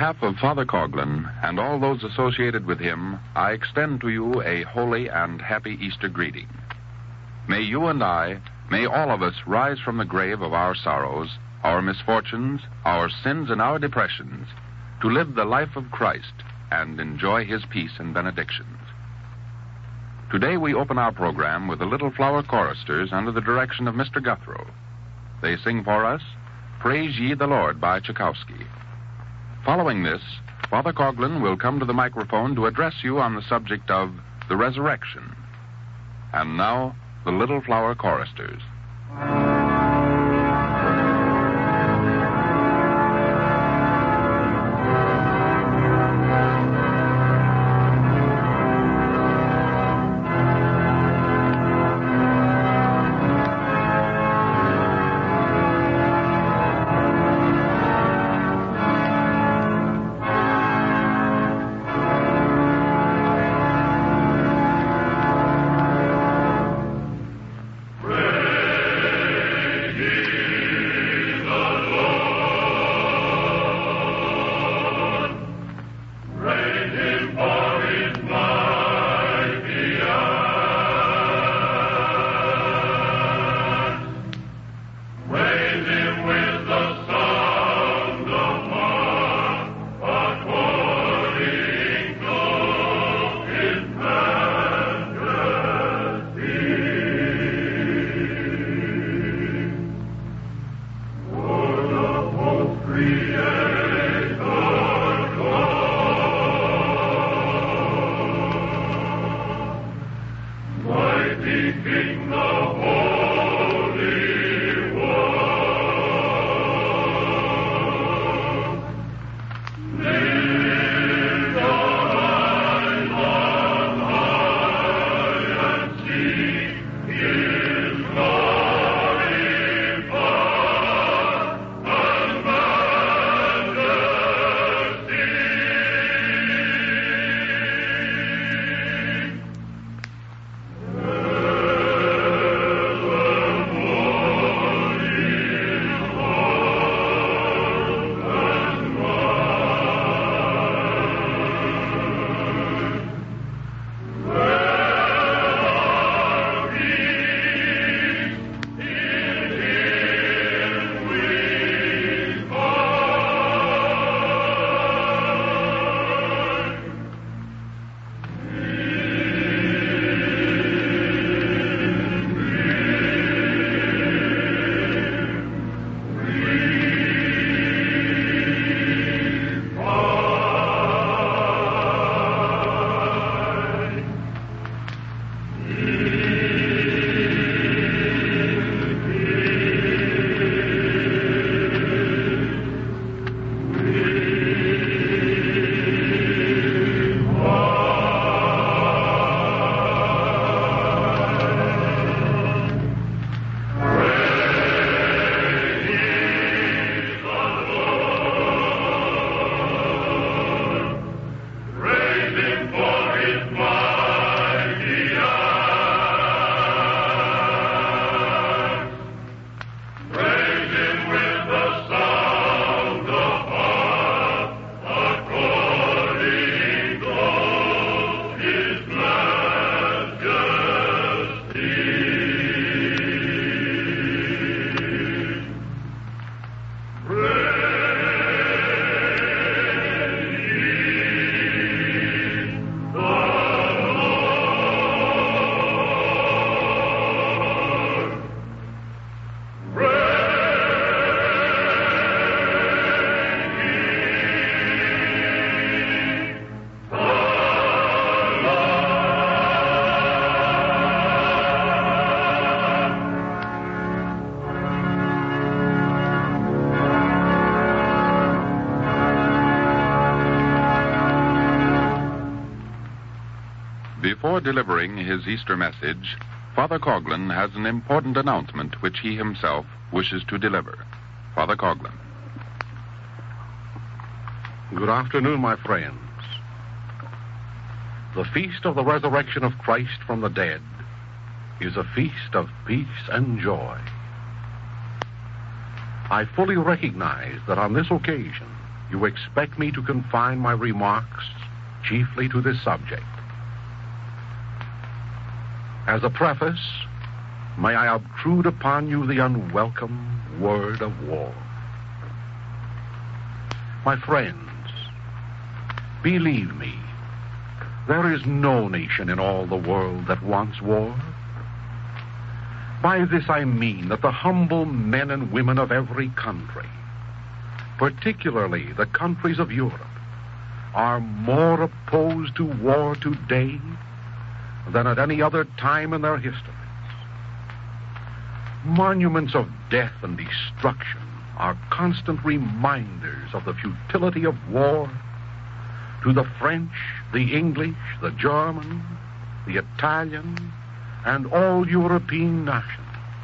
behalf of Father Coughlin and all those associated with him, I extend to you a holy and happy Easter greeting. May you and I, may all of us rise from the grave of our sorrows, our misfortunes, our sins, and our depressions, to live the life of Christ and enjoy his peace and benedictions. Today we open our program with the Little Flower Choristers under the direction of Mr. Guthrow. They sing for us, Praise Ye the Lord by Tchaikovsky. Following this, Father Coughlin will come to the microphone to address you on the subject of the resurrection. And now, the Little Flower Choristers. Before delivering his Easter message, Father Coughlin has an important announcement which he himself wishes to deliver. Father Coughlin. Good afternoon, my friends. The feast of the resurrection of Christ from the dead is a feast of peace and joy. I fully recognize that on this occasion, you expect me to confine my remarks chiefly to this subject. As a preface, may I obtrude upon you the unwelcome word of war. My friends, believe me, there is no nation in all the world that wants war. By this I mean that the humble men and women of every country, particularly the countries of Europe, are more opposed to war today than at any other time in their histories. Monuments of death and destruction are constant reminders of the futility of war to the French, the English, the German, the Italian, and all European nations.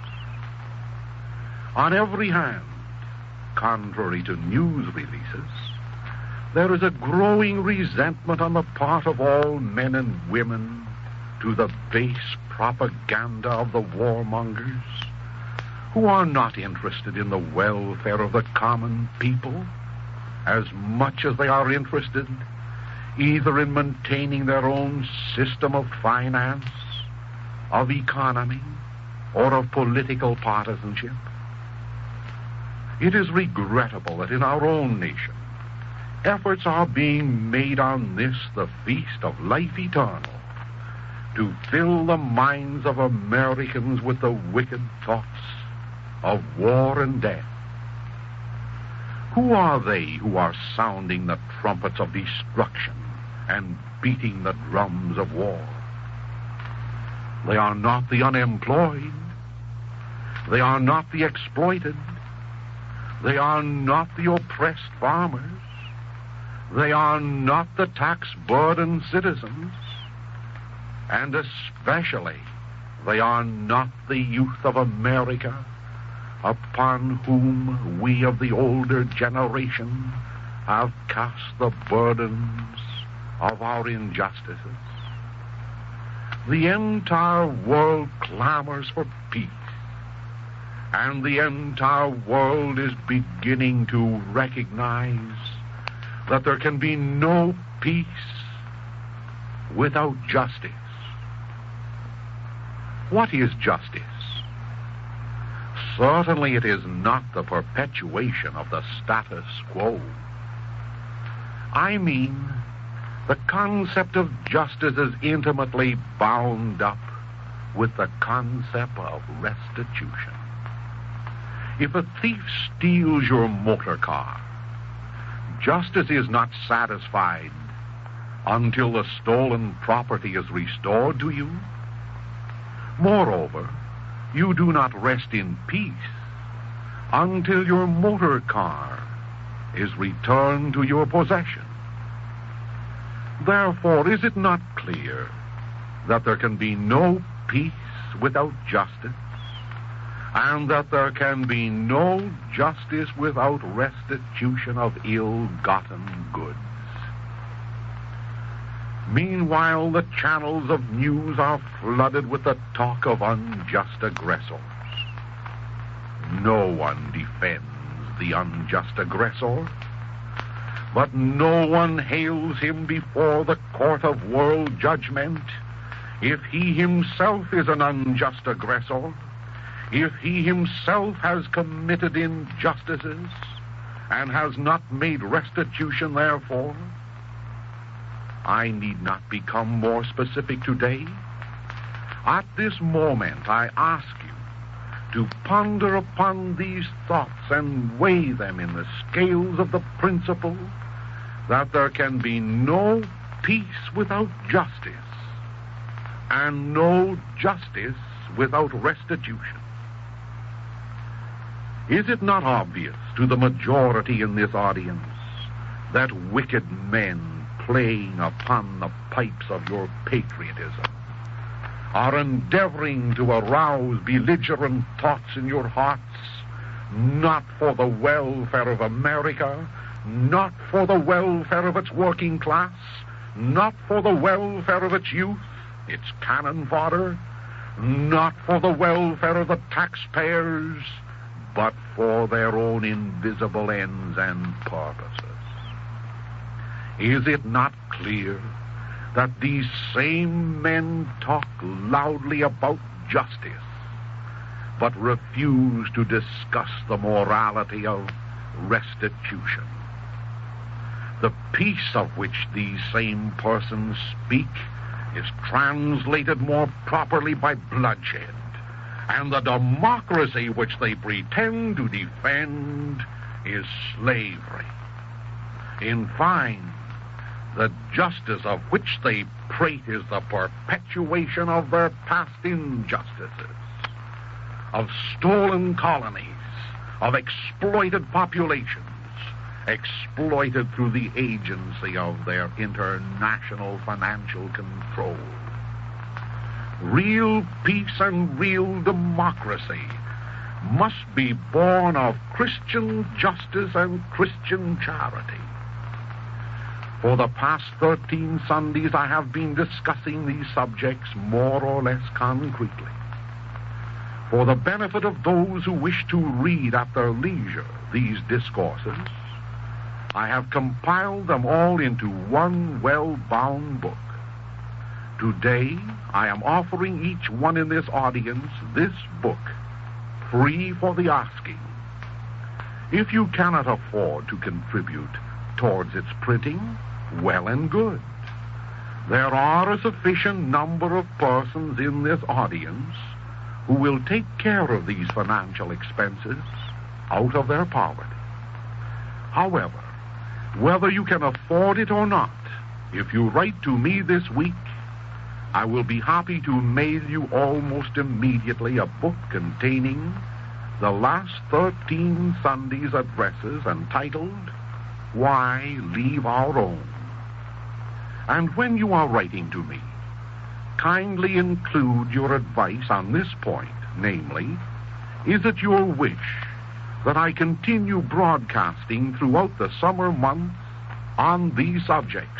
On every hand, contrary to news releases, there is a growing resentment on the part of all men and women to the base propaganda of the warmongers, who are not interested in the welfare of the common people as much as they are interested either in maintaining their own system of finance, of economy, or of political partisanship. It is regrettable that in our own nation, efforts are being made on this, the feast of life eternal, to fill the minds of Americans with the wicked thoughts of war and death. Who are they who are sounding the trumpets of destruction and beating the drums of war? They are not the unemployed. They are not the exploited. They are not the oppressed farmers. They are not the tax-burdened citizens. And especially, they are not the youth of America, upon whom we of the older generation have cast the burdens of our injustices. The entire world clamors for peace, and the entire world is beginning to recognize that there can be no peace without justice. What is justice? Certainly it is not the perpetuation of the status quo. I mean, the concept of justice is intimately bound up with the concept of restitution. If a thief steals your motor car, justice is not satisfied until the stolen property is restored to you. Moreover, you do not rest in peace until your motor car is returned to your possession. Therefore, is it not clear that there can be no peace without justice, and that there can be no justice without restitution of ill-gotten goods? Meanwhile, the channels of news are flooded with the talk of unjust aggressors. No one defends the unjust aggressor, but no one hails him before the court of world judgment if he himself is an unjust aggressor, if he himself has committed injustices and has not made restitution therefore. I need not become more specific today. At this moment, I ask you to ponder upon these thoughts and weigh them in the scales of the principle that there can be no peace without justice, and no justice without restitution. Is it not obvious to the majority in this audience that wicked men playing upon the pipes of your patriotism are endeavoring to arouse belligerent thoughts in your hearts, not for the welfare of America, not for the welfare of its working class, not for the welfare of its youth, its cannon fodder, not for the welfare of the taxpayers, but for their own invisible ends and purposes? Is it not clear that these same men talk loudly about justice, but refuse to discuss the morality of restitution? The peace of which these same persons speak is translated more properly by bloodshed, and the democracy which they pretend to defend is slavery. In fine, the justice of which they prate is the perpetuation of their past injustices, of stolen colonies, of exploited populations, exploited through the agency of their international financial control. Real peace and real democracy must be born of Christian justice and Christian charity. For the past 13 Sundays, I have been discussing these subjects more or less concretely. For the benefit of those who wish to read at their leisure these discourses, I have compiled them all into one well-bound book. Today, I am offering each one in this audience this book, free for the asking. If you cannot afford to contribute towards its printing, well and good. There are a sufficient number of persons in this audience who will take care of these financial expenses out of their poverty. However, whether you can afford it or not, if you write to me this week, I will be happy to mail you almost immediately a book containing the last 13 Sundays' addresses entitled, Why Leave Our Own? And when you are writing to me, kindly include your advice on this point, namely, is it your wish that I continue broadcasting throughout the summer months on these subjects?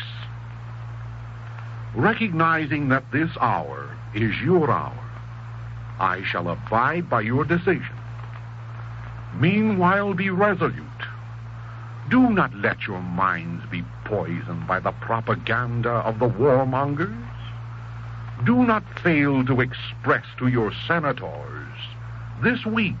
Recognizing that this hour is your hour, I shall abide by your decision. Meanwhile, be resolute. Do not let your minds be poisoned by the propaganda of the warmongers. Do not fail to express to your senators this week,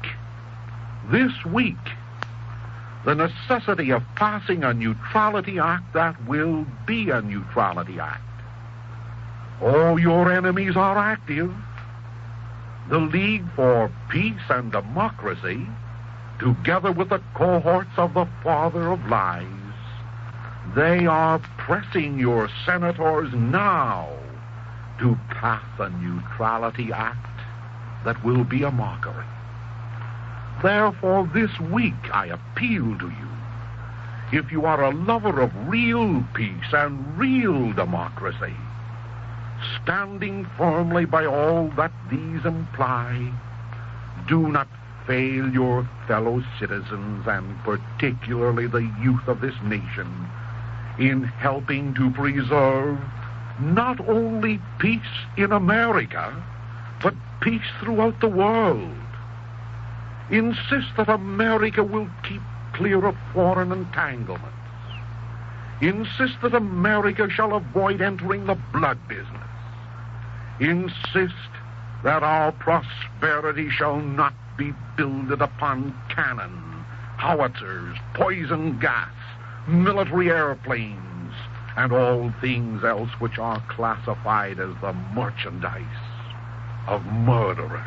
the necessity of passing a neutrality act that will be a neutrality act. All your enemies are active. The League for Peace and Democracy, together with the cohorts of the Father of Lies, they are pressing your senators now to pass a neutrality act that will be a mockery. Therefore, this week I appeal to you. If you are a lover of real peace and real democracy, standing firmly by all that these imply, do not fail your fellow citizens, and particularly the youth of this nation, in helping to preserve not only peace in America, but peace throughout the world. Insist that America will keep clear of foreign entanglements. Insist that America shall avoid entering the blood business. Insist that our prosperity shall not be builded upon cannon, howitzers, poison gas, military airplanes, and all things else which are classified as the merchandise of murderers.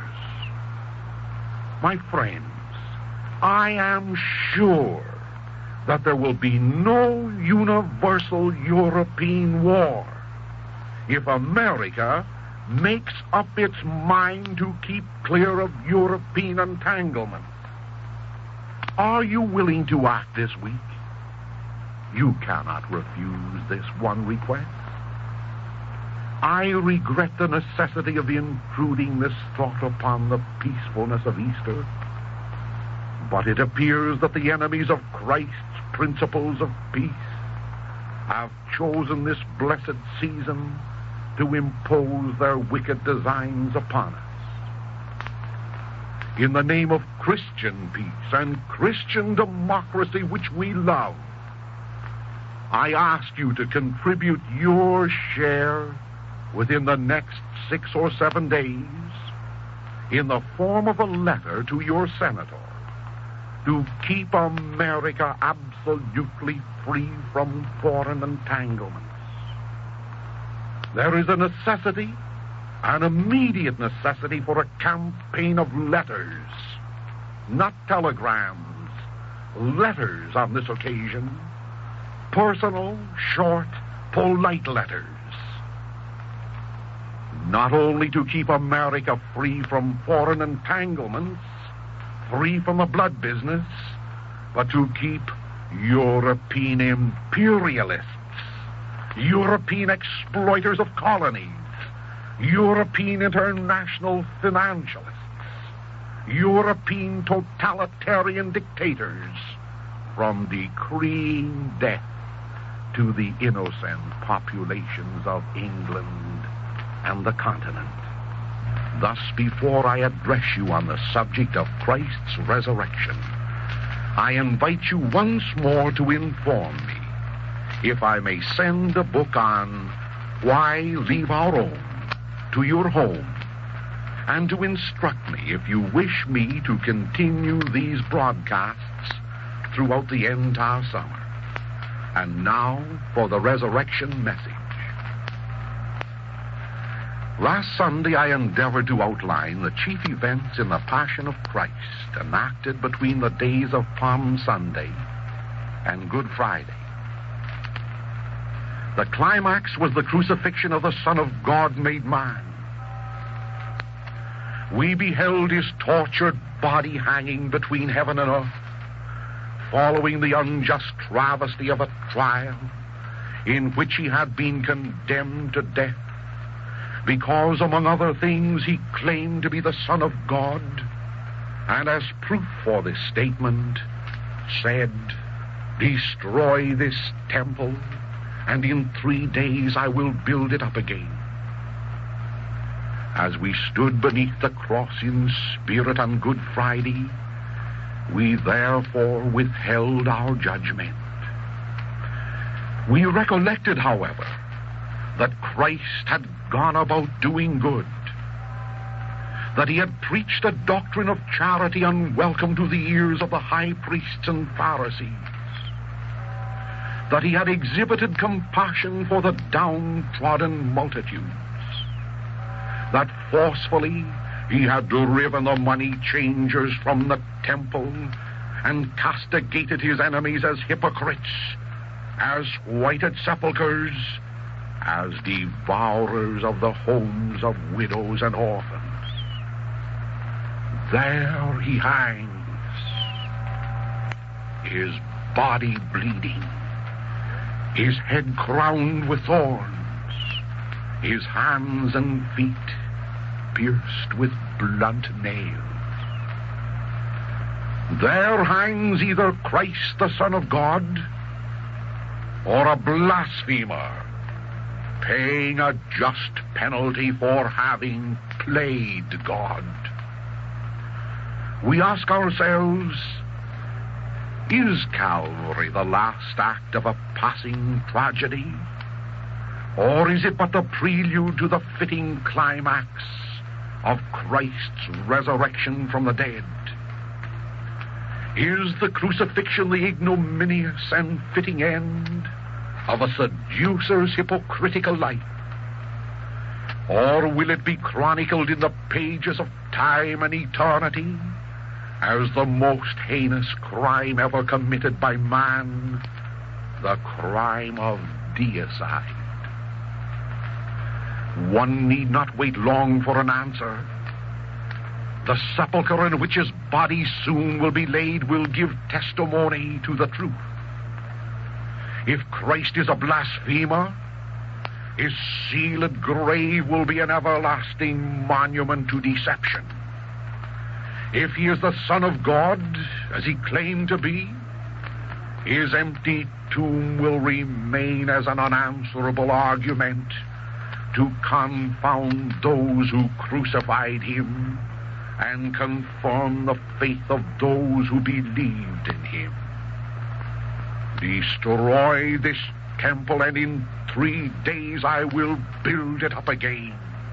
My friends, I am sure that there will be no universal European war if America makes up its mind to keep clear of European entanglement. Are you willing to act this week? You cannot refuse this one request. I regret the necessity of intruding this thought upon the peacefulness of Easter, but it appears that the enemies of Christ's principles of peace have chosen this blessed season to impose their wicked designs upon us. In the name of Christian peace and Christian democracy which we love, I ask you to contribute your share within the next 6 or 7 days in the form of a letter to your senator to keep America absolutely free from foreign entanglements. There is a necessity, an immediate necessity, for a campaign of letters, not telegrams, letters on this occasion, personal, short, polite letters. Not only to keep America free from foreign entanglements, free from the blood business, but to keep European imperialists, European exploiters of colonies, European international financialists, European totalitarian dictators from decreeing death to the innocent populations of England and the continent. Thus, before I address you on the subject of Christ's resurrection, I invite you once more to inform me if I may send a book on Why Leave Our Own to your home, and to instruct me if you wish me to continue these broadcasts throughout the entire summer. And now for the resurrection message. Last Sunday I endeavored to outline the chief events in the Passion of Christ enacted between the days of Palm Sunday and Good Friday. The climax was the crucifixion of the Son of God made man. We beheld his tortured body hanging between heaven and earth, following the unjust travesty of a trial in which he had been condemned to death because, among other things, he claimed to be the Son of God, and as proof for this statement said, "Destroy this temple, and in 3 days I will build it up again." As we stood beneath the cross in spirit on Good Friday, we therefore withheld our judgment. We recollected, however, that Christ had gone about doing good, that he had preached a doctrine of charity unwelcome to the ears of the high priests and Pharisees, that he had exhibited compassion for the downtrodden multitudes, that forcefully he had driven the money changers from the temple and castigated his enemies as hypocrites, as whited sepulchres, as devourers of the homes of widows and orphans. There he hangs, his body bleeding, his head crowned with thorns, his hands and feet pierced with blunt nails. There hangs either Christ the Son of God or a blasphemer, paying a just penalty for having played God. We ask ourselves, is Calvary the last act of a passing tragedy? Or is it but the prelude to the fitting climax of Christ's resurrection from the dead? Is the crucifixion the ignominious and fitting end of a seducer's hypocritical life? Or will it be chronicled in the pages of time and eternity as the most heinous crime ever committed by man, the crime of deicide? One need not wait long for an answer. The sepulchre in which his body soon will be laid will give testimony to the truth. If Christ is a blasphemer, his sealed grave will be an everlasting monument to deception. If he is the Son of God, as he claimed to be, his empty tomb will remain as an unanswerable argument to confound those who crucified him and confirm the faith of those who believed in him. Destroy this temple, and in 3 days I will build it up again.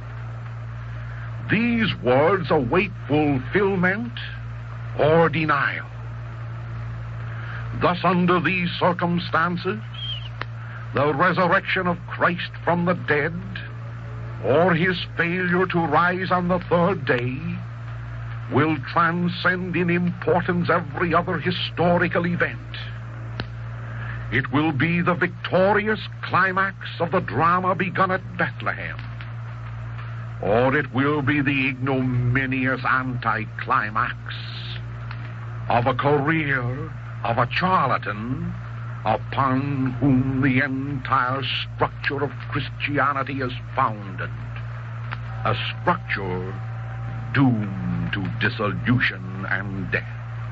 These words await fulfillment or denial. Thus, under these circumstances, the resurrection of Christ from the dead, or his failure to rise on the 3rd day, will transcend in importance every other historical event. It will be the victorious climax of the drama begun at Bethlehem, or it will be the ignominious anticlimax of a career of a charlatan upon whom the entire structure of Christianity is founded, a structure doomed to dissolution and death.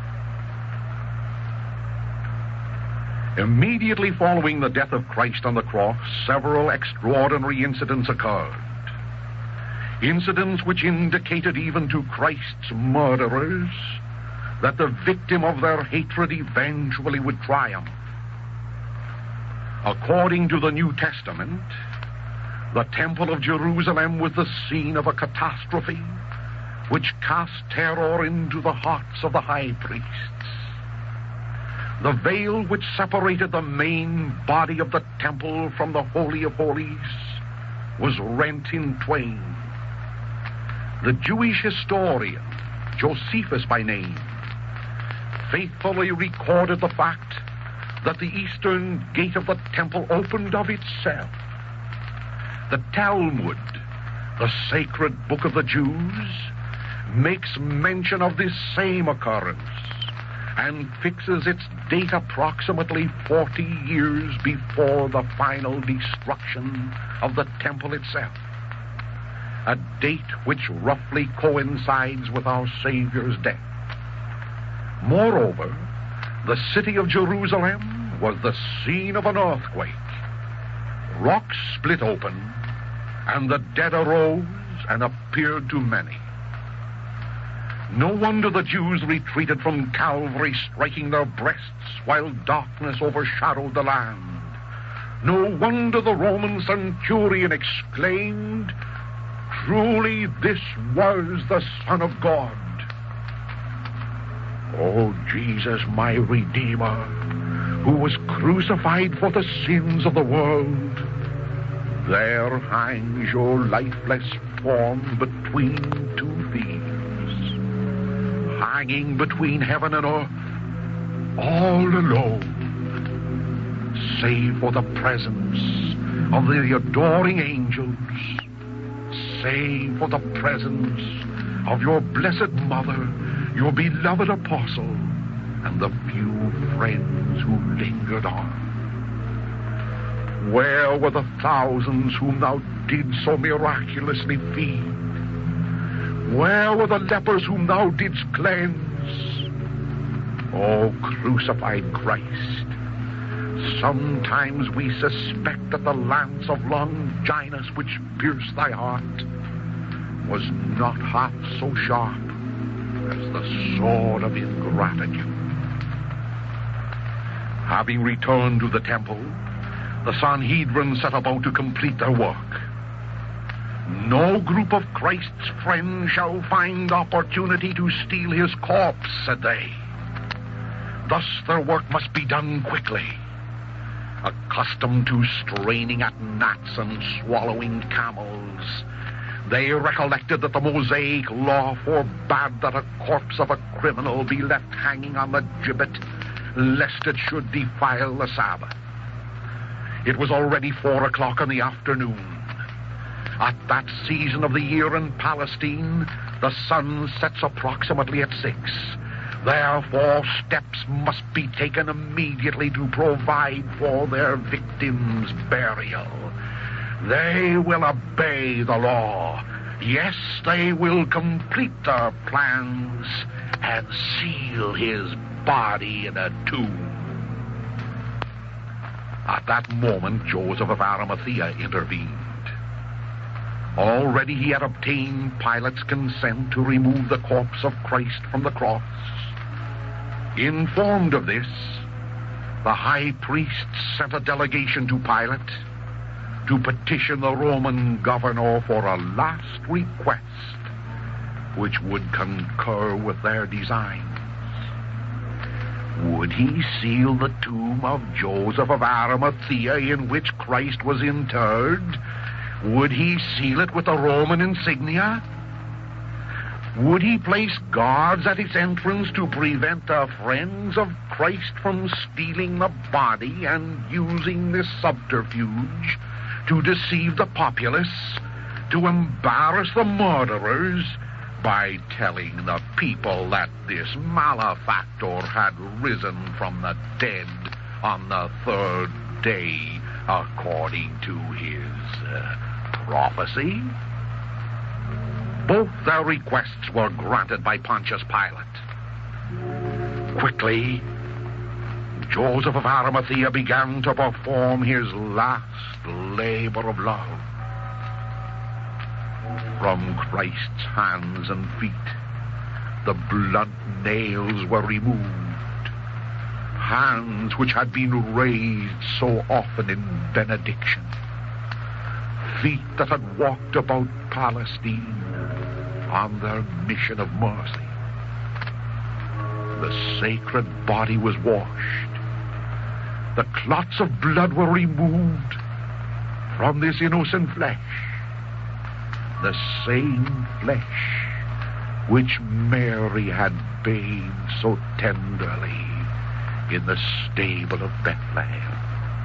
Immediately following the death of Christ on the cross, several extraordinary incidents occurred. Incidents which indicated even to Christ's murderers that the victim of their hatred eventually would triumph. According to the New Testament, the Temple of Jerusalem was the scene of a catastrophe which cast terror into the hearts of the high priests. The veil which separated the main body of the temple from the Holy of Holies was rent in twain. The Jewish historian, Josephus by name, faithfully recorded the fact that the eastern gate of the temple opened of itself. The Talmud, the sacred book of the Jews, makes mention of this same occurrence and fixes its date approximately 40 years before the final destruction of the temple itself, a date which roughly coincides with our Savior's death. Moreover, the city of Jerusalem was the scene of an earthquake. Rocks split open, and the dead arose and appeared to many. No wonder the Jews retreated from Calvary, striking their breasts while darkness overshadowed the land. No wonder the Roman centurion exclaimed, "Truly this was the Son of God." Oh, Jesus, my Redeemer, who was crucified for the sins of the world, there hangs your lifeless form between two thieves, hanging between heaven and earth, all alone, save for the presence of the adoring angels, save for the presence of your blessed mother, your beloved apostle, and the few friends who lingered on. Where were the thousands whom thou didst so miraculously feed? Where were the lepers whom thou didst cleanse? O crucified Christ, sometimes we suspect that the lance of Longinus which pierced thy heart was not half so sharp as the sword of ingratitude. Having returned to the temple, the Sanhedrin set about to complete their work. No group of Christ's friends shall find opportunity to steal his corpse, said they. Thus their work must be done quickly. Accustomed to straining at gnats and swallowing camels, they recollected that the Mosaic law forbade that a corpse of a criminal be left hanging on the gibbet, lest it should defile the Sabbath. It was already 4 o'clock in the afternoon. At that season of the year in Palestine, the sun sets approximately at 6. Therefore, steps must be taken immediately to provide for their victims' burial. They will obey the law. Yes, they will complete their plans and seal his body in a tomb. At that moment, Joseph of Arimathea intervened. Already he had obtained Pilate's consent to remove the corpse of Christ from the cross. Informed of this, the high priest sent a delegation to Pilate to petition the Roman governor for a last request which would concur with their designs. Would he seal the tomb of Joseph of Arimathea in which Christ was interred? Would he seal it with the Roman insignia? Would he place guards at its entrance to prevent the friends of Christ from stealing the body and using this subterfuge to deceive the populace, to embarrass the murderers by telling the people that this malefactor had risen from the dead on the third day, according to his prophecy? Both their requests were granted by Pontius Pilate. Quickly, Joseph of Arimathea began to perform his last labor of love. From Christ's hands and feet, the blunt nails were removed. Hands which had been raised so often in benediction. Feet that had walked about Palestine on their mission of mercy. The sacred body was washed. The clots of blood were removed from this innocent flesh. The same flesh which Mary had bathed so tenderly in the stable of Bethlehem.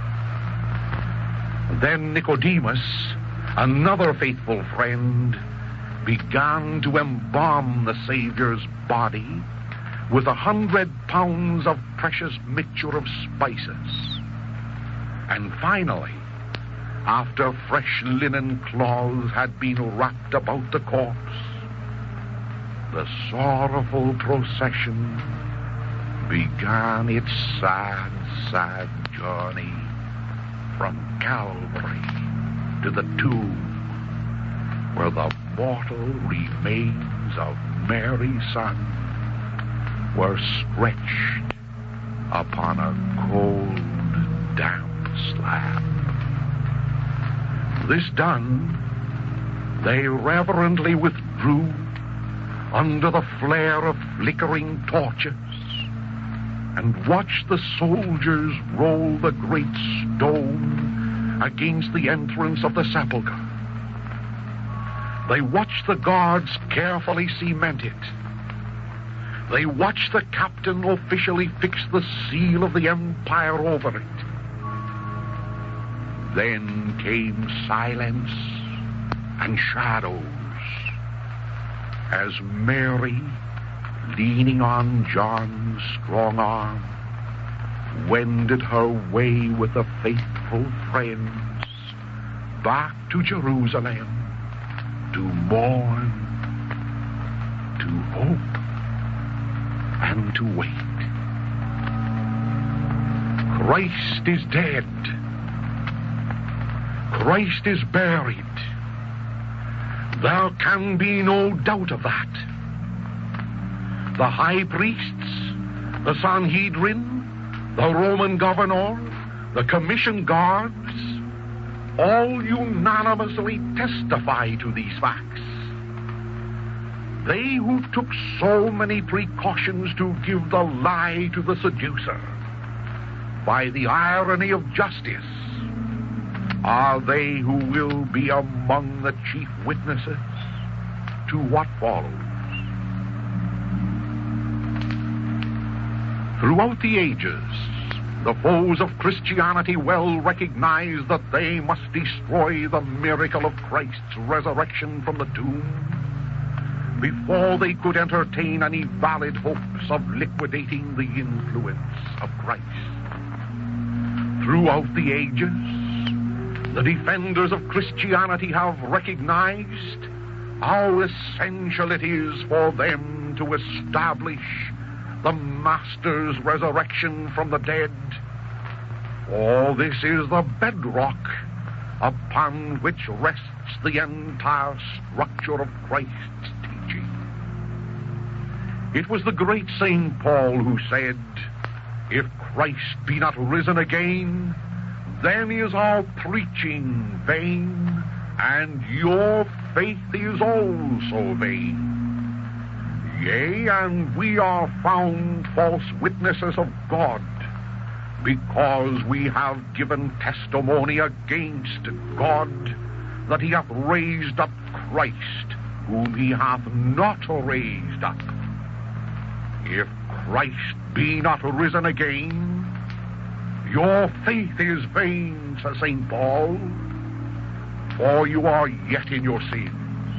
Then Nicodemus, another faithful friend, began to embalm the Savior's body with 100 pounds of precious mixture of spices. And finally, after fresh linen cloths had been wrapped about the corpse, the sorrowful procession began its sad, sad journey from Calvary to the tomb where the mortal remains of Mary's Son were stretched upon a cold, damp slab. This done, they reverently withdrew under the flare of flickering torches and watched the soldiers roll the great stone against the entrance of the sepulchre. They watched the guards carefully cement it. They watched the captain officially fix the seal of the empire over it. Then came silence and shadows as Mary, leaning on John's strong arm, wended her way with the faithful friends back to Jerusalem to mourn, to hope, and to wait. Christ is dead. Christ is buried. There can be no doubt of that. The high priests, the Sanhedrin, the Roman governor, the commission guards, all unanimously testify to these facts. They who took so many precautions to give the lie to the seducer, by the irony of justice, are they who will be among the chief witnesses to what follows. Throughout the ages, the foes of Christianity well recognize that they must destroy the miracle of Christ's resurrection from the tomb before they could entertain any valid hopes of liquidating the influence of Christ. Throughout the ages, the defenders of Christianity have recognized how essential it is for them to establish the Master's resurrection from the dead. For this is the bedrock upon which rests the entire structure of Christ's teaching. It was the great St. Paul who said, If Christ be not risen again, then is our preaching vain, and your faith is also vain. Yea, and we are found false witnesses of God, because we have given testimony against God that he hath raised up Christ, whom he hath not raised up. If Christ be not risen again, your faith is vain, says St. Paul, for you are yet in your sins.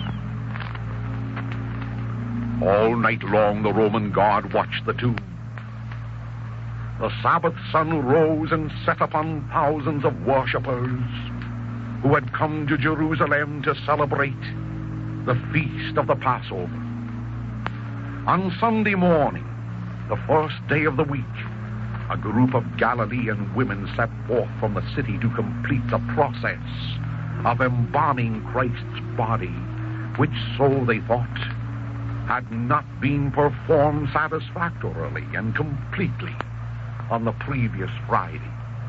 All night long the Roman guard watched the tomb. The Sabbath sun rose and set upon thousands of worshippers who had come to Jerusalem to celebrate the feast of the Passover. On Sunday morning, the first day of the week, a group of Galilean women set forth from the city to complete the process of embalming Christ's body, which, so they thought, had not been performed satisfactorily and completely on the previous Friday.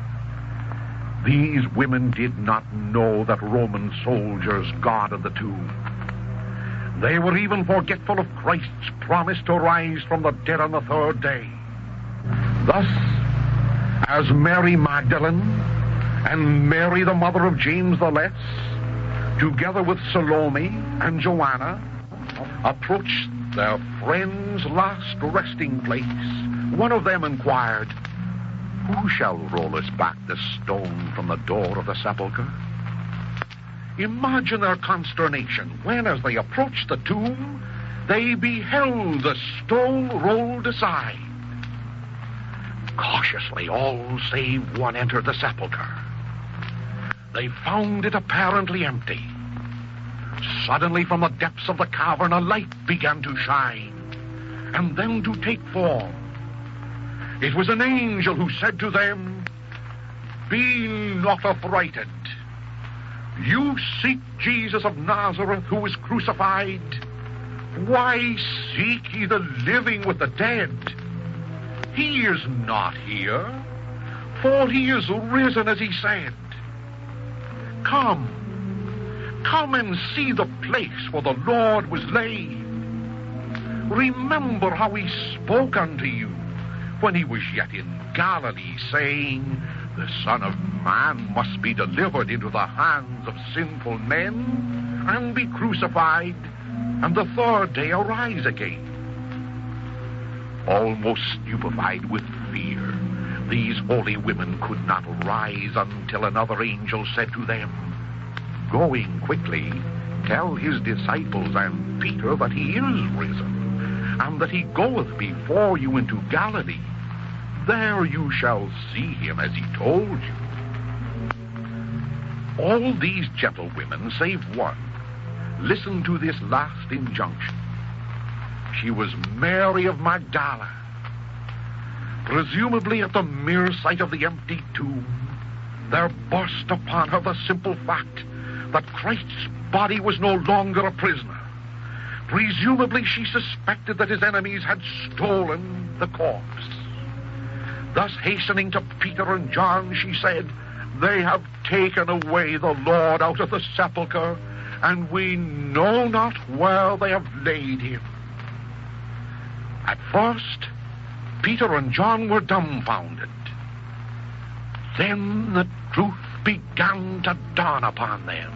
These women did not know that Roman soldiers guarded the tomb. They were even forgetful of Christ's promise to rise from the dead on the third day. Thus, as Mary Magdalene and Mary, the mother of James the Less, together with Salome and Joanna, approached their friend's last resting place, one of them inquired, "Who shall roll us back the stone from the door of the sepulchre?" Imagine their consternation when, as they approached the tomb, they beheld the stone rolled aside. Cautiously, all save one entered the sepulchre. They found it apparently empty. Suddenly, from the depths of the cavern, a light began to shine, and then to take form. It was an angel who said to them, "Be not affrighted. You seek Jesus of Nazareth, who was crucified. Why seek ye the living with the dead? He is not here, for he is risen as he said. Come and see the place where the Lord was laid. Remember how he spoke unto you when he was yet in Galilee, saying, the Son of Man must be delivered into the hands of sinful men and be crucified, and the third day arise again." Almost stupefied with fear, these holy women could not rise until another angel said to them, "Going quickly, tell his disciples and Peter that he is risen, and that he goeth before you into Galilee. There you shall see him as he told you." All these gentlewomen, save one, listened to this last injunction. She was Mary of Magdala. Presumably at the mere sight of the empty tomb, there burst upon her the simple fact that Christ's body was no longer a prisoner. Presumably she suspected that his enemies had stolen the corpse. Thus, hastening to Peter and John, she said, "They have taken away the Lord out of the sepulchre, and we know not where they have laid him." At first, Peter and John were dumbfounded. Then the truth began to dawn upon them.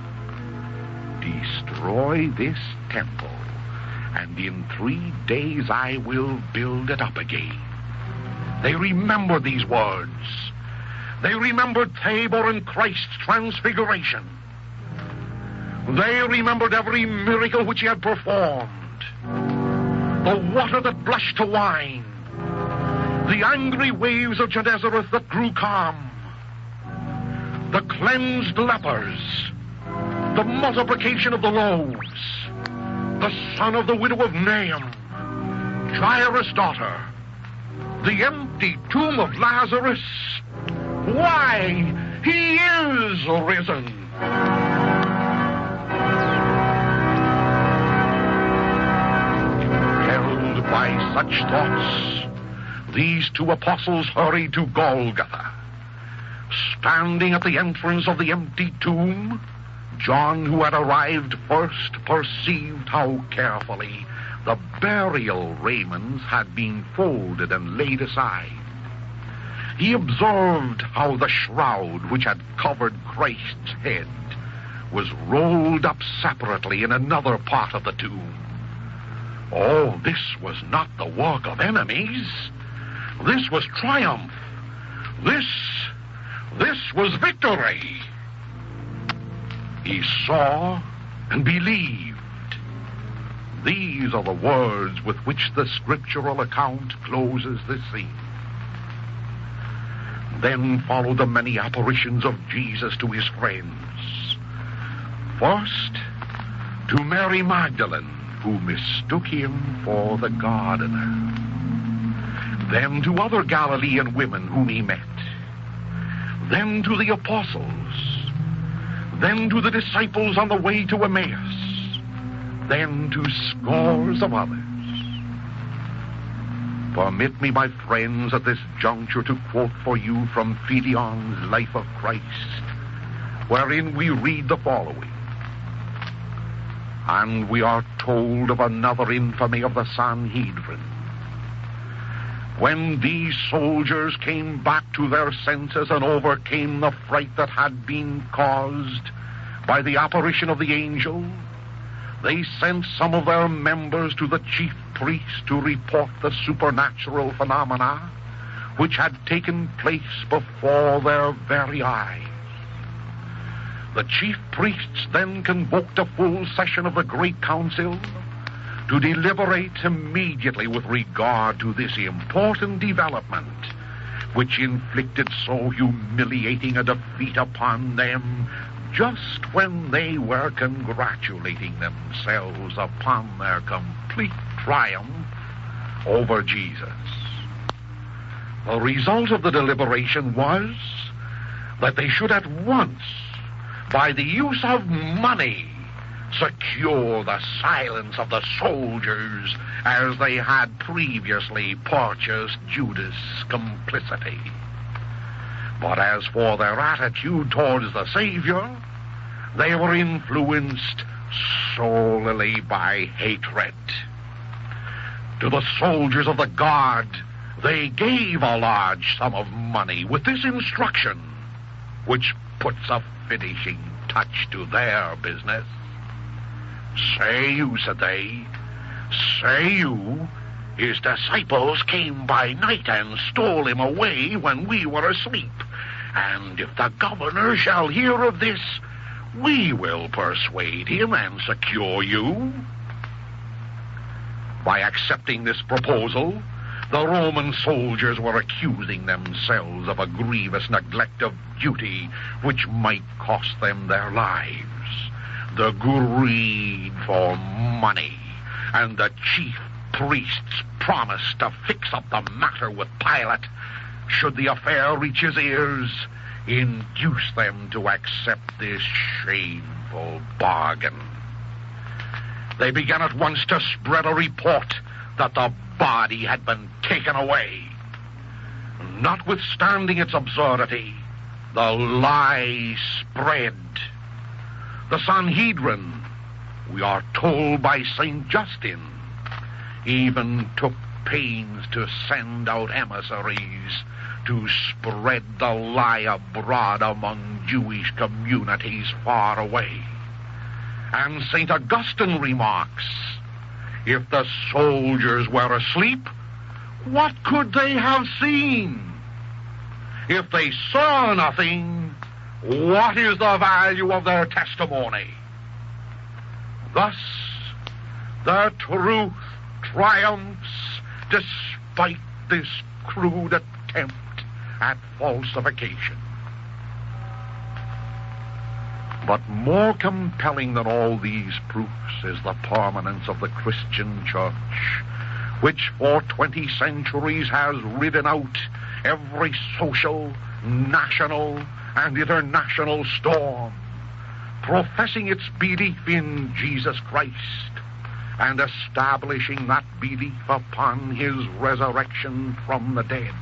"Destroy this temple, and in 3 days I will build it up again." They remembered these words. They remembered Tabor and Christ's transfiguration. They remembered every miracle which he had performed. The water that blushed to wine. The angry waves of Gennesareth that grew calm. The cleansed lepers. The multiplication of the loaves. The son of the widow of Nain. Jairus' daughter. The empty tomb of Lazarus. Why, he is risen. Held by such thoughts, these two apostles hurried to Golgotha. Standing at the entrance of the empty tomb, John, who had arrived first, perceived how carefully the burial raiments had been folded and laid aside. He observed how the shroud which had covered Christ's head was rolled up separately in another part of the tomb. Oh, this was not the work of enemies. This was triumph. This was victory. He saw and believed. These are the words with which the scriptural account closes this scene. Then followed the many apparitions of Jesus to his friends. First, to Mary Magdalene, who mistook him for the gardener. Then to other Galilean women whom he met. Then to the apostles. Then to the disciples on the way to Emmaus. Then to scores of others. Permit me, my friends, at this juncture to quote for you from Phidion's Life of Christ, wherein we read the following. And we are told of another infamy of the Sanhedrin. When these soldiers came back to their senses and overcame the fright that had been caused by the apparition of the angel, they sent some of their members to the chief priests to report the supernatural phenomena which had taken place before their very eyes. The chief priests then convoked a full session of the great council to deliberate immediately with regard to this important development, which inflicted so humiliating a defeat upon them just when they were congratulating themselves upon their complete triumph over Jesus. The result of the deliberation was that they should at once, by the use of money, secure the silence of the soldiers as they had previously purchased Judas' complicity. But as for their attitude towards the Savior, they were influenced solely by hatred. To the soldiers of the guard, they gave a large sum of money with this instruction, which puts a finishing touch to their business. Say you, said they, say you, his disciples came by night and stole him away when we were asleep. And if the governor shall hear of this, we will persuade him and secure you. By accepting this proposal, the Roman soldiers were accusing themselves of a grievous neglect of duty which might cost them their lives. The greed for money and the chief priest's promise to fix up the matter with Pilate, should the affair reach his ears, induce them to accept this shameful bargain. They began at once to spread a report that the body had been taken away. Notwithstanding its absurdity, the lie spread. The Sanhedrin, we are told by St. Justin, even took pains to send out emissaries to spread the lie abroad among Jewish communities far away. And St. Augustine remarks, if the soldiers were asleep, what could they have seen? If they saw nothing, what is the value of their testimony? Thus, the truth triumphs despite this crude attempt at falsification. But more compelling than all these proofs is the permanence of the Christian church, which for 20 centuries has ridden out every social, national, and international storm, professing its belief in Jesus Christ and establishing that belief upon his resurrection from the dead.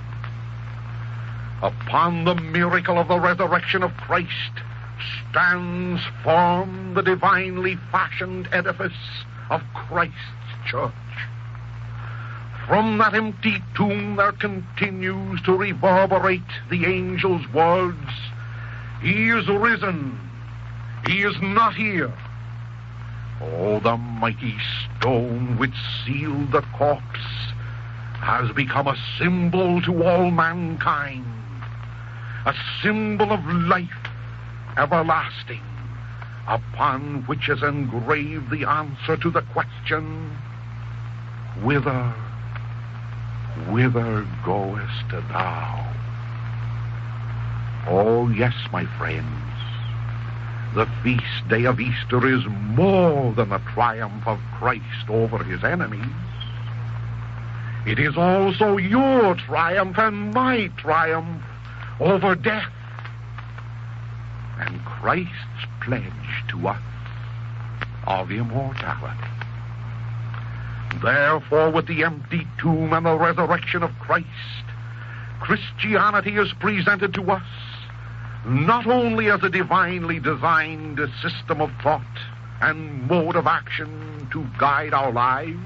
Upon the miracle of the resurrection of Christ stands firm the divinely fashioned edifice of Christ's church. From that empty tomb there continues to reverberate the angel's words, "He is risen. He is not here." Oh, the mighty stone which sealed the corpse has become a symbol to all mankind, a symbol of life everlasting, upon which is engraved the answer to the question, "Whither goest thou?" Oh, yes, my friends, the feast day of Easter is more than the triumph of Christ over his enemies. It is also your triumph and my triumph over death, and Christ's pledge to us of immortality. Therefore, with the empty tomb and the resurrection of Christ, Christianity is presented to us not only as a divinely designed system of thought and mode of action to guide our lives.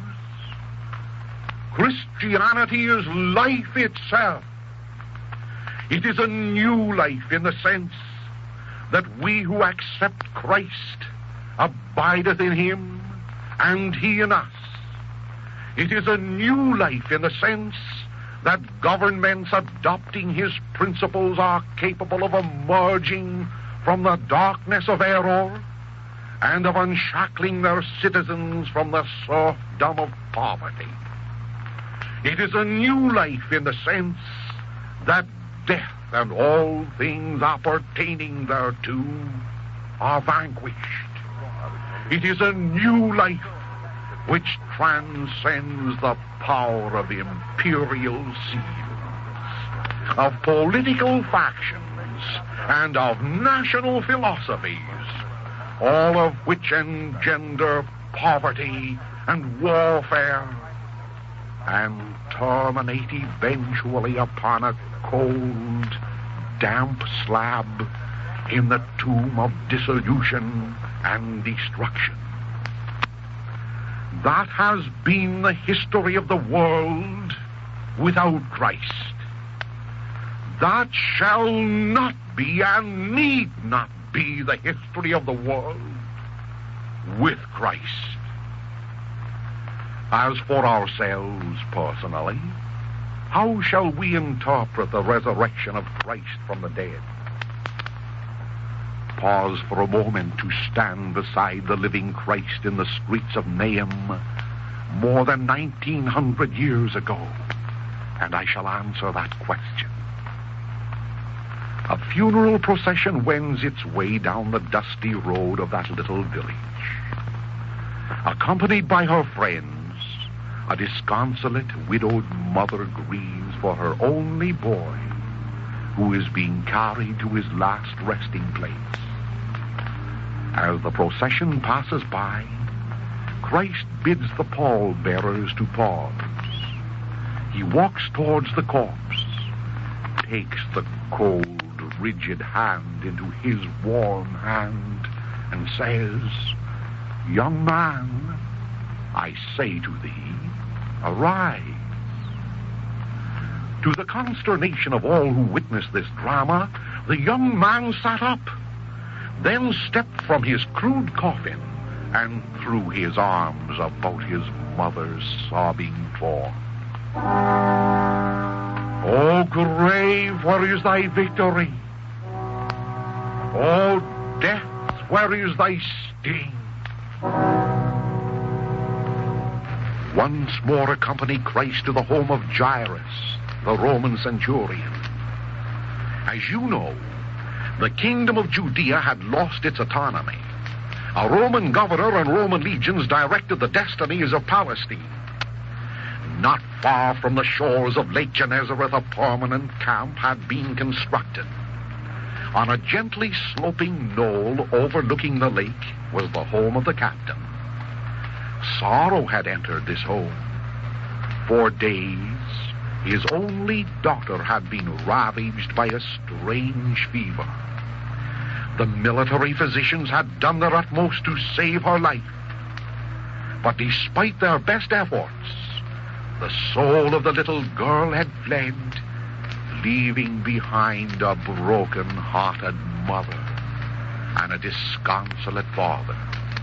Christianity is life itself. It is a new life in the sense that we who accept Christ abideth in him and he in us. It is a new life in the sense that governments adopting his principles are capable of emerging from the darkness of error and of unshackling their citizens from the serfdom of poverty. It is a new life in the sense that death and all things appertaining thereto are vanquished. It is a new life which transcends the power of imperial seals, of political factions, and of national philosophies, all of which engender poverty and warfare, and terminate eventually upon a cold, damp slab in the tomb of dissolution and destruction. That has been the history of the world without Christ. That shall not be and need not be the history of the world with Christ. As for ourselves personally, how shall we interpret the resurrection of Christ from the dead? Pause for a moment to stand beside the living Christ in the streets of Nahum more than 1900 years ago, and I shall answer that question. A funeral procession wends its way down the dusty road of that little village. Accompanied by her friends, a disconsolate widowed mother grieves for her only boy, who is being carried to his last resting place. As the procession passes by, Christ bids the pallbearers to pause. He walks towards the corpse, takes the cold, rigid hand into his warm hand, and says, "Young man, I say to thee, arise." To the consternation of all who witnessed this drama, the young man sat up, then stepped from his crude coffin and threw his arms about his mother's sobbing form. "O grave, where is thy victory? O death, where is thy sting?" Once more accompany Christ to the home of Jairus, the Roman centurion. As you know, the kingdom of Judea had lost its autonomy. A Roman governor and Roman legions directed the destinies of Palestine. Not far from the shores of Lake Gennesareth, a permanent camp had been constructed. On a gently sloping knoll overlooking the lake was the home of the captain. Sorrow had entered this home. For days, his only daughter had been ravaged by a strange fever. The military physicians had done their utmost to save her life. But despite their best efforts, the soul of the little girl had fled, leaving behind a broken-hearted mother and a disconsolate father.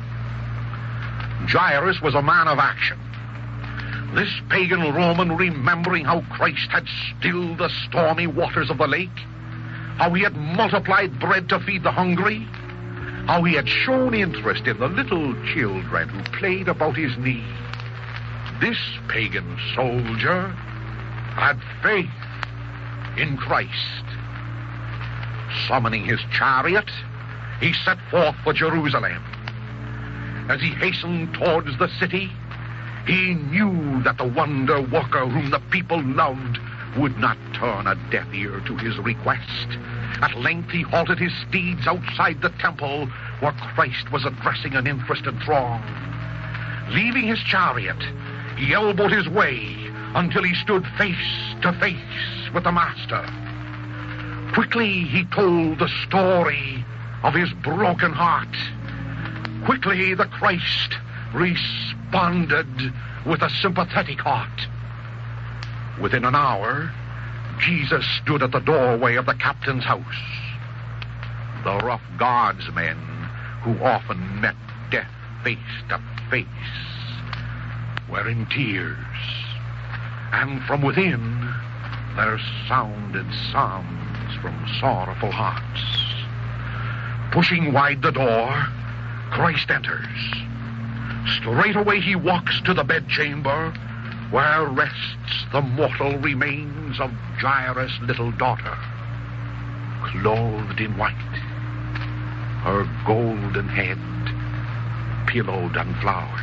Jairus was a man of action. This pagan Roman, remembering how Christ had stilled the stormy waters of the lake, how he had multiplied bread to feed the hungry, how he had shown interest in the little children who played about his knee, this pagan soldier had faith in Christ. Summoning his chariot, he set forth for Jerusalem. As he hastened towards the city, he knew that the wonder worker whom the people loved would not turn a deaf ear to his request. At length he halted his steeds outside the temple where Christ was addressing an interested throng. Leaving his chariot, he elbowed his way until he stood face to face with the Master. Quickly he told the story of his broken heart. Quickly the Christ responded with a sympathetic heart. Within an hour, Jesus stood at the doorway of the captain's house. The rough guardsmen who often met death face to face were in tears, and from within there sounded sounds from sorrowful hearts. Pushing wide the door, Christ enters. Straightway he walks to the bedchamber where rests the mortal remains of Jairus' little daughter, clothed in white, her golden head pillowed on flowers.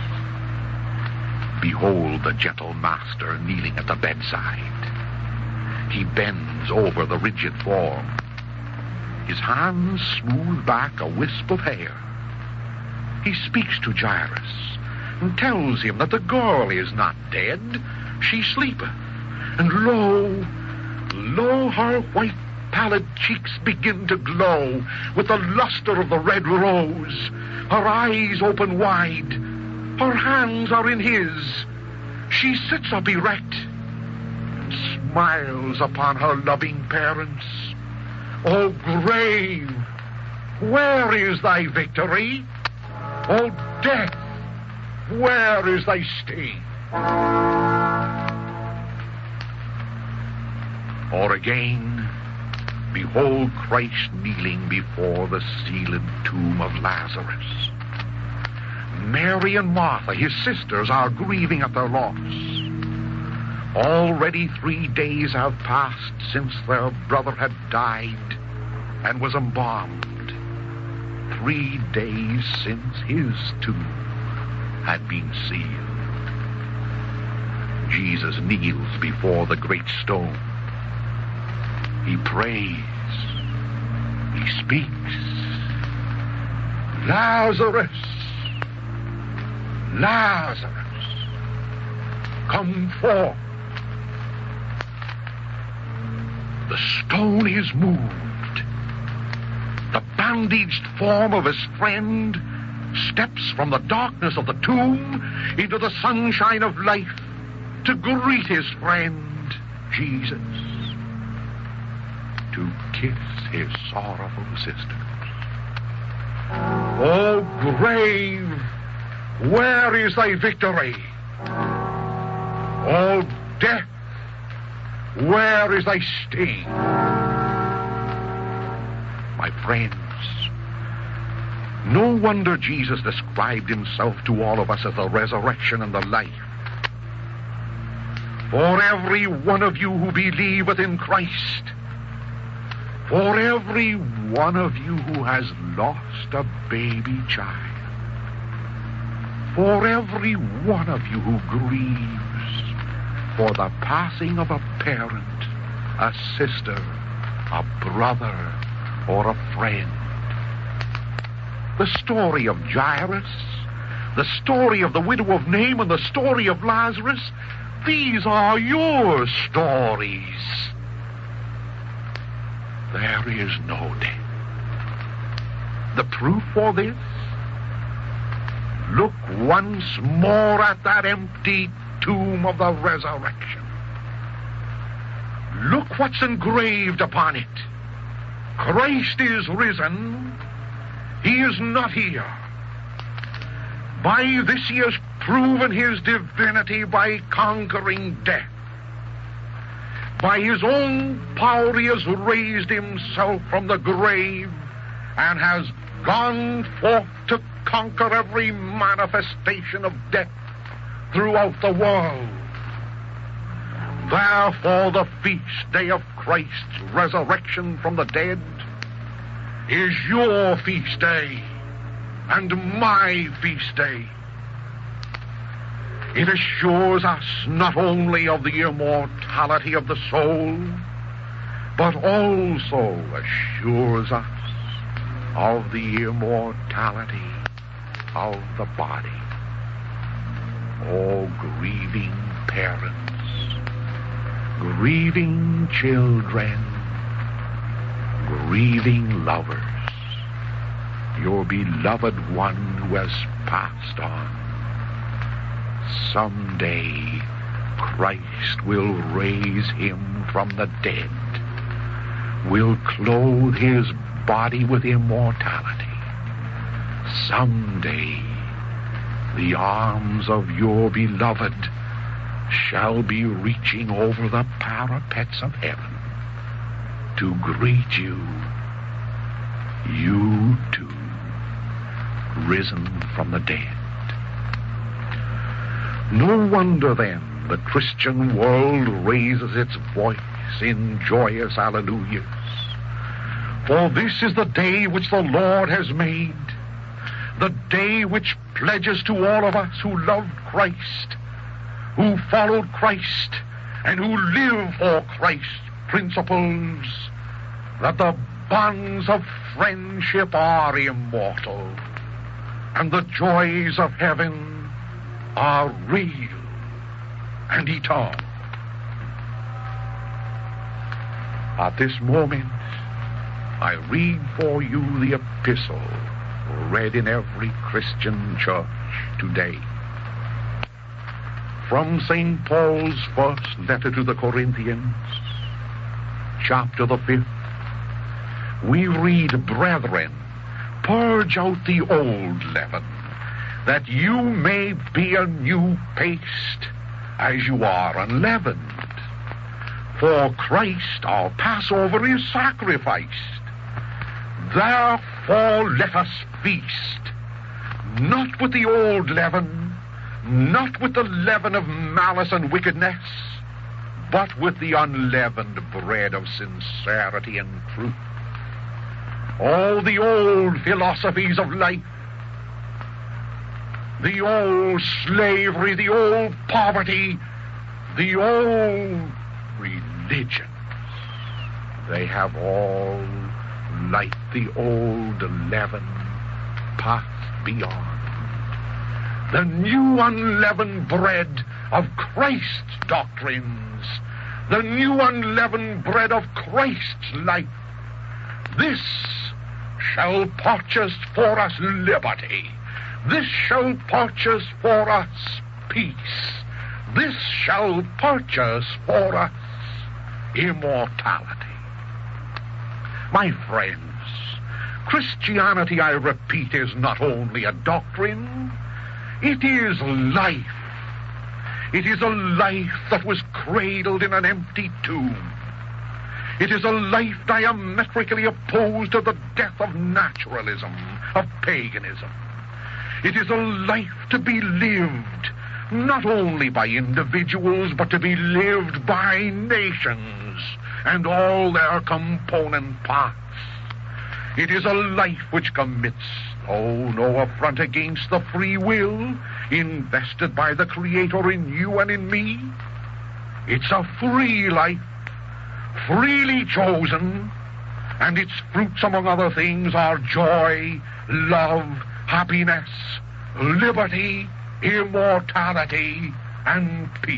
Behold the gentle Master kneeling at the bedside. He bends over the rigid form. His hands smooth back a wisp of hair. He speaks to Jairus and tells him that the girl is not dead, she sleepeth. And lo, her white pallid cheeks begin to glow with the luster of the red rose. Her eyes open wide. Her hands are in his. She sits up erect and smiles upon her loving parents. O grave, where is thy victory? O death, where is thy sting? Or again, behold Christ kneeling before the sealed tomb of Lazarus. Mary and Martha, his sisters, are grieving at their loss. Already 3 days have passed since their brother had died and was embalmed. 3 days since his tomb had been sealed. Jesus kneels before the great stone. He prays. He speaks. Lazarus! Lazarus! Come forth! The stone is moved. The bandaged form of his friend steps from the darkness of the tomb into the sunshine of life to greet his friend, Jesus, to kiss his sorrowful sisters. O grave, where is thy victory? O death, where is thy sting? My friends, no wonder Jesus described himself to all of us as the resurrection and the life. For every one of you who believeth in Christ, for every one of you who has lost a baby child, for every one of you who grieves for the passing of a parent, a sister, a brother, or a friend. The story of Jairus The story of the widow of Nain and the story of Lazarus, these are your stories. There is no death. The proof for this? Look once more at that empty tomb of the resurrection. Look what's engraved upon it. Christ is risen. He is not here. By this he has proven his divinity by conquering death. By his own power he has raised himself from the grave and has gone forth to conquer every manifestation of death throughout the world. Therefore, the feast day of Christ's resurrection from the dead is your feast day and my feast day. It assures us not only of the immortality of the soul, but also assures us of the immortality of the body. Oh, grieving parents, grieving children, grieving lovers, your beloved one who has passed on. Someday Christ will raise him from the dead, will clothe his body with immortality. Someday the arms of your beloved shall be reaching over the parapets of heaven to greet you, you too, risen from the dead. No wonder then the Christian world raises its voice in joyous hallelujahs. For this is the day which the Lord has made, the day which pledges to all of us who loved Christ, who followed Christ, and who live for Christ's principles, that the bonds of friendship are immortal, and the joys of heaven are real and eternal. At this moment, I read for you the epistle read in every Christian church today. From St. Paul's first letter to the Corinthians, chapter the 5th, we read, Brethren, purge out the old leaven, that you may be a new paste, as you are unleavened. For Christ, our Passover, is sacrificed. Therefore let us feast, not with the old leaven, not with the leaven of malice and wickedness, but with the unleavened bread of sincerity and truth. All the old philosophies of life, the old slavery, the old poverty, the old religions, they have all, like the old leaven, passed beyond. The new unleavened bread of Christ's doctrines, the new unleavened bread of Christ's life, this shall purchase for us liberty. This shall purchase for us peace. This shall purchase for us immortality. My friends, Christianity, I repeat, is not only a doctrine, it is life. It is a life that was cradled in an empty tomb. It is a life diametrically opposed to the death of naturalism, of paganism. It is a life to be lived, not only by individuals, but to be lived by nations and all their component parts. It is a life which commits, no affront against the free will invested by the Creator in you and in me. It's a free life, freely chosen, and its fruits, among other things, are joy, love, happiness, liberty, immortality, and peace.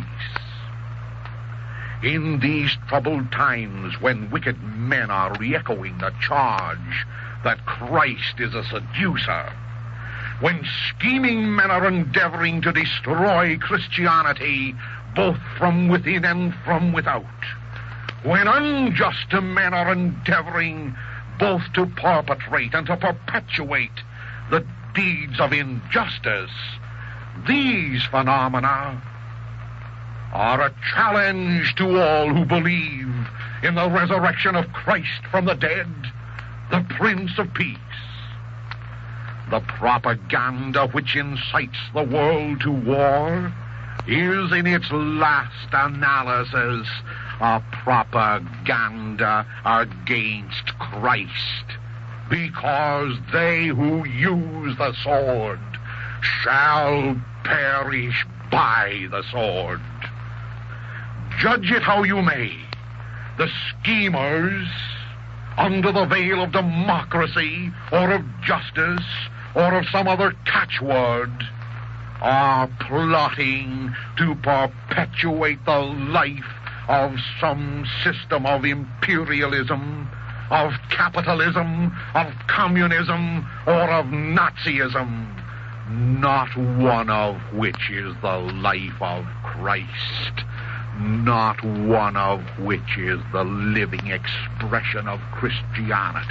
In these troubled times, when wicked men are re-echoing the charge that Christ is a seducer, when scheming men are endeavoring to destroy Christianity both from within and from without, when unjust men are endeavoring both to perpetrate and to perpetuate the deeds of injustice, these phenomena are a challenge to all who believe in the resurrection of Christ from the dead, the Prince of Peace. The propaganda which incites the world to war is, in its last analysis, a propaganda against Christ, because they who use the sword shall perish by the sword. Judge it how you may, the schemers, under the veil of democracy or of justice or of some other catchword, are plotting to perpetuate the life of some system of imperialism, of capitalism, of communism, or of Nazism, not one of which is the life of Christ, not one of which is the living expression of Christianity.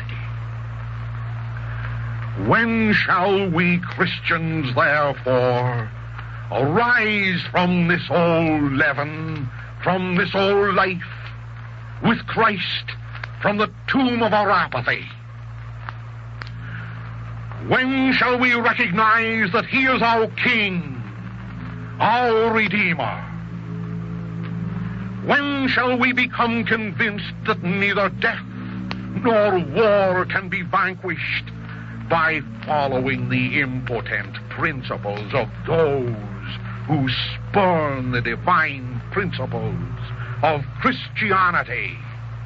When shall we Christians, therefore, arise from this old leaven, from this old life, with Christ, from the tomb of our apathy? When shall we recognize that He is our King, our Redeemer? When shall we become convinced that neither death nor war can be vanquished by following the impotent principles of those who spurn the divine principles of Christianity?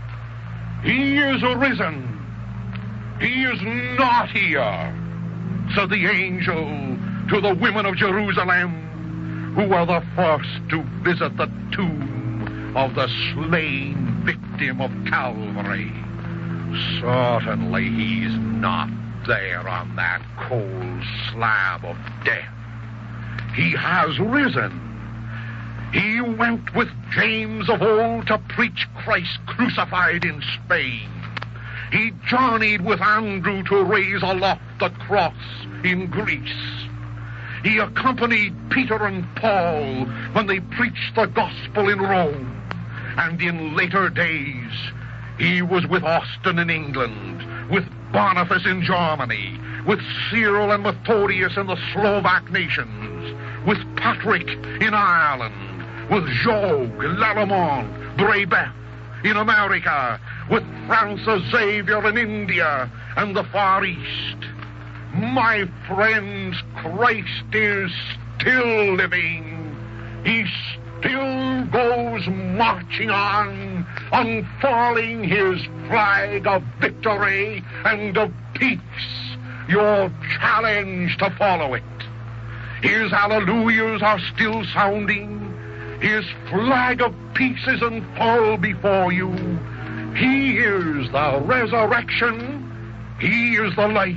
He is risen. He is not here, said the angel to the women of Jerusalem, who were the first to visit the tomb of the slain victim of Calvary. Certainly he's not there on that cold slab of death. He has risen. He went with James of old to preach Christ crucified in Spain. He journeyed with Andrew to raise aloft the cross in Greece. He accompanied Peter and Paul when they preached the gospel in Rome. And in later days, he was with Austin in England, with Boniface in Germany, with Cyril and Methodius in the Slovak nations, with Patrick in Ireland, with Jogues, Lalemant, Brebeuf in America, with Francis Xavier in India and the Far East. My friends, Christ is still living. He still goes marching on, unfurling his flag of victory and of peace. Your challenge to follow it. His hallelujahs are still sounding. His flag of peace is unfurled before you. He is the resurrection. He is the life,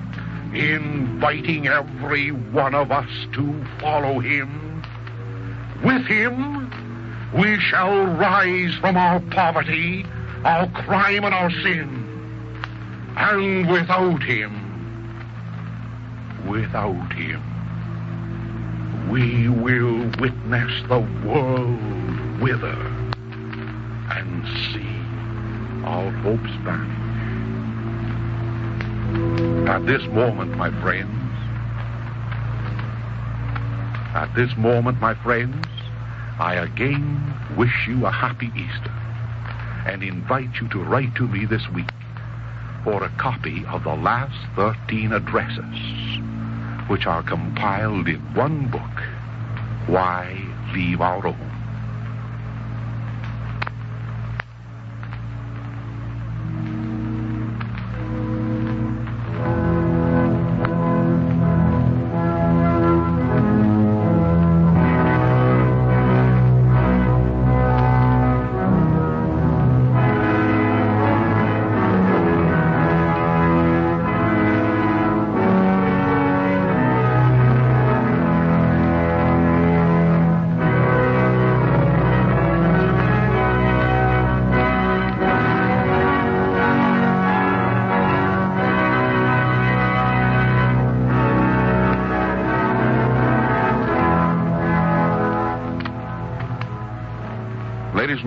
inviting every one of us to follow him. With him, we shall rise from our poverty, our crime, and our sin. And without him, we will witness the world wither and see our hopes vanish. At this moment, my friends, I again wish you a happy Easter and invite you to write to me this week for a copy of the last 13 addresses, which are compiled in one book, Why Leave Our Own?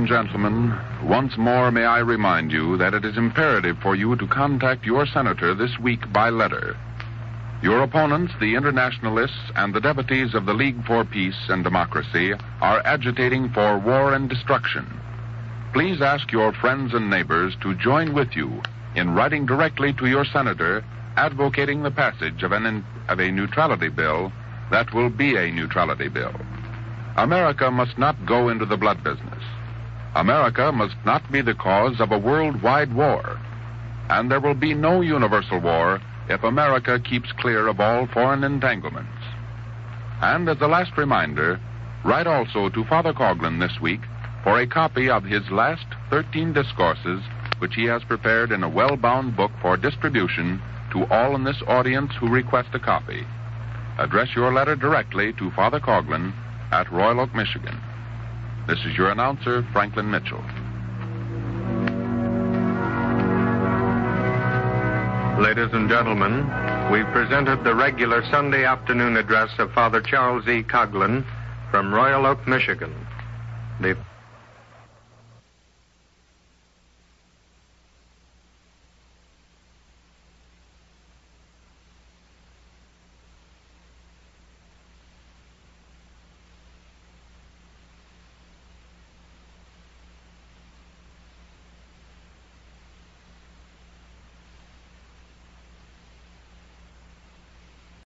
and gentlemen, once more may I remind you that it is imperative for you to contact your senator this week by letter. Your opponents, the internationalists and the devotees of the League for Peace and Democracy, are agitating for war and destruction. Please ask your friends and neighbors to join with you in writing directly to your senator advocating the passage of a neutrality bill that will be a neutrality bill. America must not go into the blood business. America must not be the cause of a worldwide war. And there will be no universal war if America keeps clear of all foreign entanglements. And as a last reminder, write also to Father Coughlin this week for a copy of his last 13 discourses, which he has prepared in a well-bound book for distribution to all in this audience who request a copy. Address your letter directly to Father Coughlin at Royal Oak, Michigan. This is your announcer, Franklin Mitchell. Ladies and gentlemen, we presented the regular Sunday afternoon address of Father Charles E. Coughlin from Royal Oak, Michigan. The